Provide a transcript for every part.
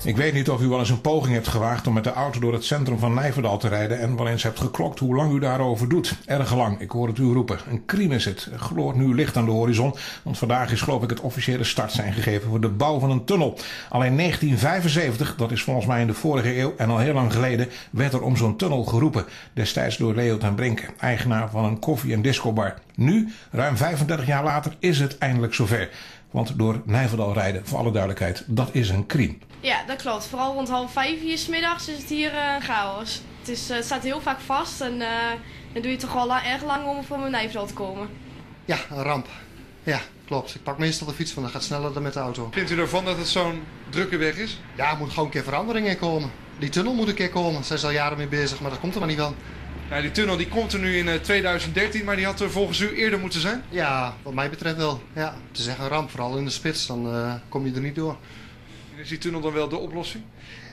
Ik weet niet of u wel eens een poging hebt gewaagd om met de auto door het centrum van Nijverdal te rijden en wel eens hebt geklokt hoe lang u daarover doet. Erg lang, ik hoor het u roepen. Een crime is het. Er gloort nu licht aan de horizon, want vandaag is geloof ik het officiële startsein gegeven voor de bouw van een tunnel. Al in 1975, dat is volgens mij in de vorige eeuw en al heel lang geleden, werd er om zo'n tunnel geroepen. Destijds door Leo ten Brinke, eigenaar van een koffie- en discobar. Nu, ruim 35 jaar later, is het eindelijk zover. Want door Nijverdal rijden, voor alle duidelijkheid, dat is een crime. Ja, dat klopt. Vooral rond 4:30 hier 's middags is het hier een chaos. Het staat heel vaak vast en dan doe je toch wel erg lang om voor mijn Nijverdal te komen. Ja, een ramp. Ja, klopt. Ik pak meestal de fiets, want dat gaat sneller dan met de auto. Vindt u ervan dat het zo'n drukke weg is? Ja, er moet gewoon een keer verandering in komen. Die tunnel moet een keer komen. Daar zijn ze al jaren mee bezig, maar dat komt er maar niet van. Nou, die tunnel die komt er nu in 2013, maar die had er volgens u eerder moeten zijn? Ja, wat mij betreft wel. Ja, het is echt een ramp, vooral in de spits. Dan kom je er niet door. Is die tunnel dan wel de oplossing?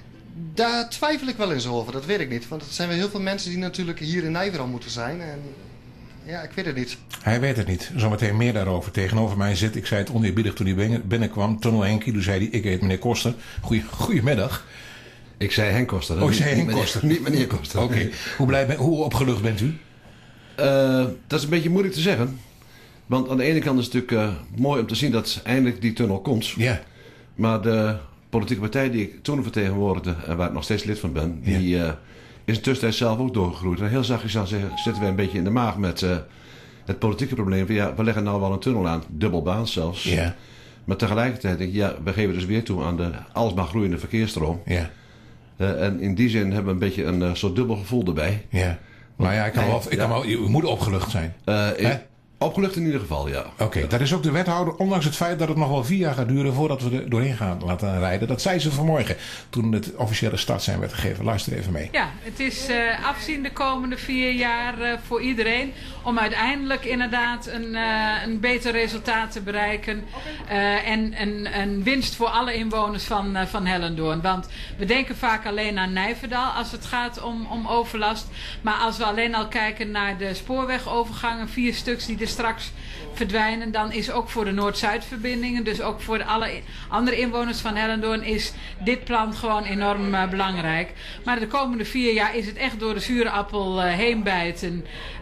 Daar twijfel ik wel eens over, dat weet ik niet. Want het zijn wel heel veel mensen die natuurlijk hier in Nijverdal moeten zijn. En ja, ik weet het niet. Hij weet het niet. Zometeen meer daarover. Tegenover mij zit, ik zei het oneerbiedig toen hij binnenkwam, Tunnel Henkie. Toen zei hij, ik heet meneer Koster. Goedemiddag. Ik zei Henk Koster. Oh, je zei Henk Koster. Niet meneer Koster. Oké. Hoe opgelucht bent u? Dat is een beetje moeilijk te zeggen. Want aan de ene kant is het natuurlijk mooi om te zien dat eindelijk die tunnel komt. Ja. Maar de politieke partij die ik toen vertegenwoordigde en waar ik nog steeds lid van ben, Ja. die is in tussentijd zelf ook doorgegroeid. En heel zachtjes aan zeggen, zitten wij een beetje in de maag met het politieke probleem. Van, ja, we leggen nou wel een tunnel aan, dubbelbaan zelfs. Ja. Maar tegelijkertijd denk ik, ja, we geven dus weer toe aan de alsmaar groeiende verkeersstroom. Ja. En in die zin hebben we een beetje een soort dubbel gevoel erbij. Ja. Maar ja, u moet opgelucht zijn. Opgelucht in ieder geval, ja. Oké, dat is ook de wethouder, ondanks het feit dat het nog wel 4 jaar gaat duren voordat we er doorheen gaan laten rijden. Dat zei ze vanmorgen toen het officiële startsein werd gegeven. Luister even mee. Ja, het is afzien de komende 4 jaar voor iedereen om uiteindelijk inderdaad een beter resultaat te bereiken. En een winst voor alle inwoners van Hellendoorn. Want we denken vaak alleen aan Nijverdal als het gaat om overlast. Maar als we alleen al kijken naar de spoorwegovergangen, 4 stuks die er straks verdwijnen, dan is ook voor de Noord-Zuid-verbindingen, dus ook voor alle andere inwoners van Hellendoorn, is dit plan gewoon enorm belangrijk. Maar de komende 4 jaar is het echt door de zure appel heen bijten.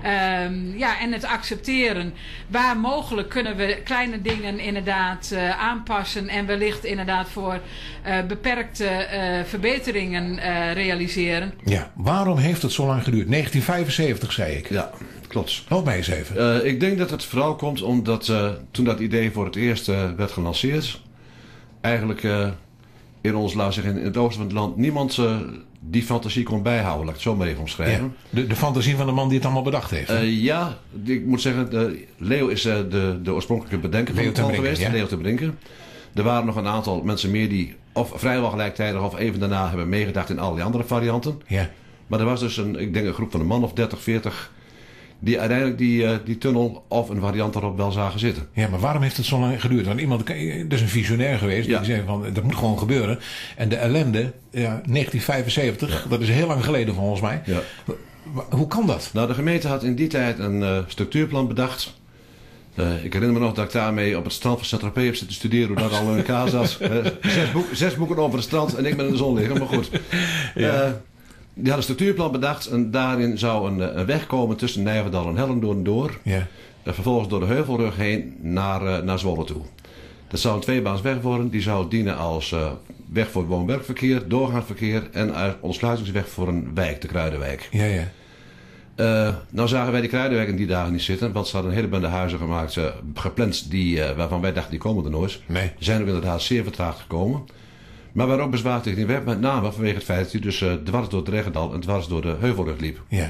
En het accepteren. Waar mogelijk kunnen we kleine dingen inderdaad aanpassen en wellicht inderdaad voor beperkte verbeteringen realiseren. Ja, waarom heeft het zo lang geduurd? 1975 zei ik. Ja, klopt. Help mij eens even. Ik denk dat het vooral komt omdat toen dat idee voor het eerst werd gelanceerd, eigenlijk in ons, laten we zeggen, in het oosten van het land, niemand die fantasie kon bijhouden, laat ik het zo maar even omschrijven. Ja, de fantasie van de man die het allemaal bedacht heeft. Ja, ik moet zeggen, Leo is de oorspronkelijke bedenker van het plan geweest, ja. Leo ten Brinke. Er waren nog een aantal mensen meer die of vrijwel gelijktijdig of even daarna hebben meegedacht in allerlei andere varianten. Ja. Maar er was dus een groep van een man of 30, 40... die uiteindelijk die tunnel of een variant erop wel zagen zitten. Ja, maar waarom heeft het zo lang geduurd? Want iemand, dat is een visionair geweest. Die zei van, dat moet gewoon gebeuren. En de ellende, 1975, dat is heel lang geleden volgens mij. Ja. Hoe kan dat? Nou, de gemeente had in die tijd een structuurplan bedacht. Ik herinner me nog dat ik daarmee op het strand van Saint-Tropez heb zitten studeren hoe dat al in elkaar zat. 6 boeken over het strand en ik ben in de zon liggen, maar goed. Ja. Die had een structuurplan bedacht en daarin zou een weg komen tussen Nijverdal en Hellendoorn door. Ja. Vervolgens door de Heuvelrug heen naar Zwolle toe. Dat zou een 2-baansweg worden. Die zou dienen als weg voor woon-werkverkeer, doorgaand verkeer en ontsluitingsweg voor een wijk, de Kruidenwijk. Ja, ja. Nou zagen wij die Kruidenwijk in die dagen niet zitten, want ze hadden een hele bende huizen gemaakt, gepland, waarvan wij dachten die komen er nooit. Nee. Die zijn ook inderdaad zeer vertraagd gekomen. Maar we waren ook bezwaar tegen die weg, met name vanwege het feit dat hij dus dwars door het Reggendal en dwars door de Heuvelrug liep. Ja.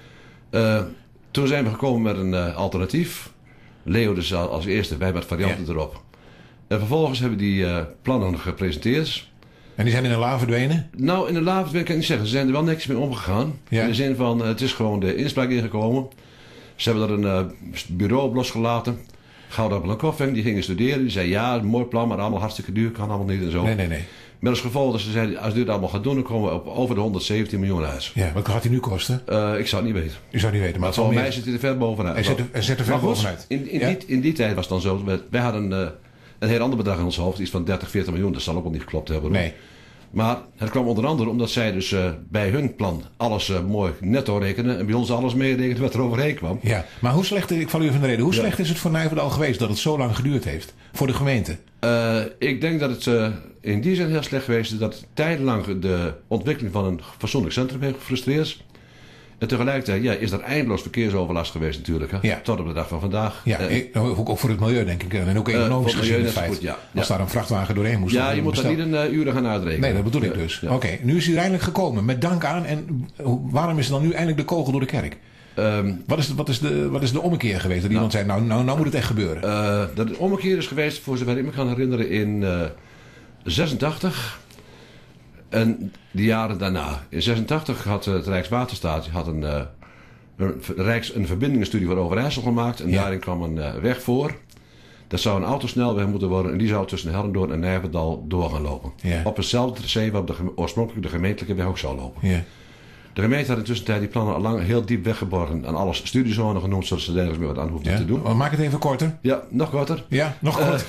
Toen zijn we gekomen met een alternatief. Leo dus als eerste, wij met varianten erop. En vervolgens hebben die plannen gepresenteerd. En die zijn in de la verdwenen? Nou, in de la verdwenen kan ik niet zeggen. Ze zijn er wel netjes mee omgegaan. Ja. In de zin van, het is gewoon de inspraak ingekomen. Ze hebben er een bureau op losgelaten. Goudappel en Koffing, die gingen studeren. Die zei, ja, mooi plan, maar allemaal hartstikke duur. Kan allemaal niet en zo. Nee. Met als gevolg dat ze zeiden, als u dit allemaal gaat doen, dan komen we op over de 117 miljoen uit. Ja, wat gaat hij nu kosten? Ik zou het niet weten. U zou het niet weten, maar volgens mij zit hij er ver bovenuit. Hij zit er ver bovenuit. In die tijd was het dan zo. Wij hadden een heel ander bedrag in ons hoofd. Iets van 30, 40 miljoen. Dat zal ook wel niet geklopt hebben. Nee. Maar het kwam onder andere omdat zij dus bij hun plan alles mooi netto rekenen. En bij ons alles meerekenen wat er overheen kwam. Ja, maar hoe slecht, ik val u even in de reden. Hoe slecht is het voor Nijverdal geweest dat het zo lang geduurd heeft? Voor de gemeente? Ik denk dat het in die zin heel slecht geweest is dat tijdenlang de ontwikkeling van een fatsoenlijk centrum heeft gefrustreerd. En tegelijkertijd is er eindeloos verkeersoverlast geweest natuurlijk. Hè? Ja. Tot op de dag van vandaag. Ja, ook voor het milieu denk ik. En ook economisch voor het gezien milieu het feit. goed, ja. Als daar een vrachtwagen doorheen moest. Ja, je moet daar niet een uren gaan uitrekenen. Nee, dat bedoel ik dus. Ja. Oké, nu is hij er eindelijk gekomen. Met dank aan. En waarom is er dan nu eindelijk de kogel door de kerk? Wat is de ommekeer geweest? Dat iemand zei, nou moet het echt gebeuren. Dat de ommekeer is geweest, voor zover ik me kan herinneren, in 86 en de jaren daarna. In 86 had het Rijkswaterstaat een verbindingsstudie voor Overijssel gemaakt. En daarin kwam een weg voor. Dat zou een autosnelweg moeten worden. En die zou tussen Hellendoorn en Nijverdal door gaan lopen. Ja. Op hetzelfde tracé waarop oorspronkelijk de gemeentelijke weg ook zou lopen. Ja. De gemeente had in tussentijd die plannen al lang heel diep weggeborgen. En alles studiezone genoemd, zodat ze nergens meer wat aan hoefden te doen. Maar maak het even korter. Ja, nog korter. Ja, nog korter.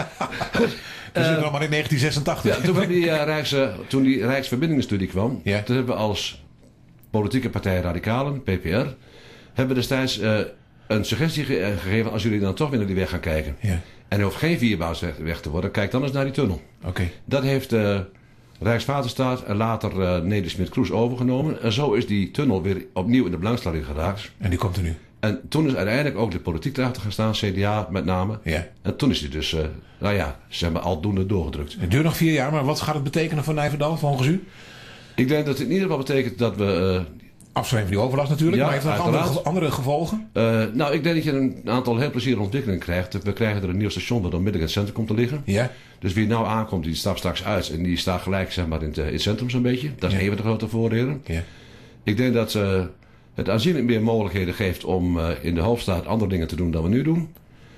We zitten nog maar in 1986. Ja, toen die Rijksverbindingsstudie kwam, Ja. toen hebben we als politieke partij Radicalen, PPR, hebben destijds een suggestie gegeven als jullie dan toch weer naar die weg gaan kijken. Ja. En er hoeft geen vierbaansweg te worden, kijk dan eens naar die tunnel. Oké. Dat heeft Rijkswaterstaat en later Nedersmit-Kroes overgenomen. En zo is die tunnel weer opnieuw in de belangstelling geraakt. En die komt er nu. En toen is uiteindelijk ook de politiek erachter gestaan, CDA met name. Ja. En toen is die dus, zeg maar, aldoende doorgedrukt. Het duurt nog 4 jaar, maar wat gaat het betekenen voor Nijverdal volgens u? Ik denk dat het in ieder geval betekent dat we... Afschrijven van die overlast natuurlijk, Ja, maar heeft dat nog uiteraard. andere gevolgen? ik denk dat je een aantal heel plezierige ontwikkelingen krijgt. We krijgen er een nieuw station dat onmiddellijk in het centrum komt te liggen. Ja. Dus wie nou aankomt, die stapt straks uit. En die staat gelijk zeg maar, in het centrum zo'n beetje. Dat is een van de grote voordelen. Ja. Ik denk dat het aanzienlijk meer mogelijkheden geeft om in de hoofdstad andere dingen te doen dan we nu doen.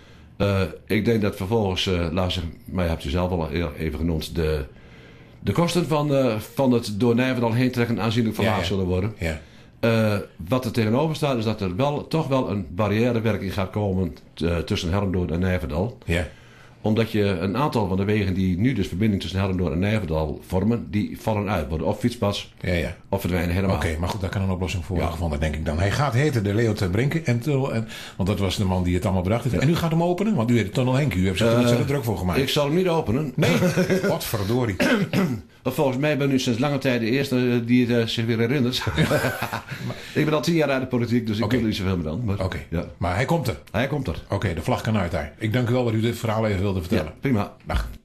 Ik denk dat vervolgens, maar je hebt u zelf al even genoemd, de kosten van het door Nijverdal heen trekken aanzienlijk verlaagd zullen worden. Ja. Wat er tegenover staat is dat er toch wel een barrièrewerking gaat komen tussen Hellendoorn en Nijverdal. Ja. Omdat je een aantal van de wegen die nu dus verbinding tussen Hellendoorn en Nijverdal vormen, die vallen uit. Worden of fietspads Ja. of verdwijnen helemaal. Oké, maar goed, daar kan een oplossing voor worden gevonden, denk ik dan. Hij gaat heten de Leo ten Brinke, want dat was de man die het allemaal bedacht heeft. En u gaat hem openen, want u heeft de tunnel Henk. U hebt zich er ontzettend druk voor gemaakt. Ik zal hem niet openen. Nee, wat verdorie. Volgens mij ben ik nu sinds lange tijd de eerste die het zich weer herinnert. Ik ben al 10 jaar uit de politiek, dus ik doe er niet zoveel meer aan. Oké, Ja. maar hij komt er. Hij komt er. Oké, de vlag kan uit daar. Ik dank u wel dat u dit verhaal even wilde vertellen. Ja, prima. Dag.